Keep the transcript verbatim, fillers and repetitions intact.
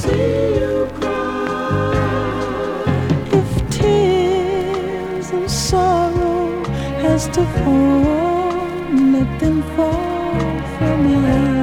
see you cry. If tears of sorrow has to fall, let them fall from my eyes.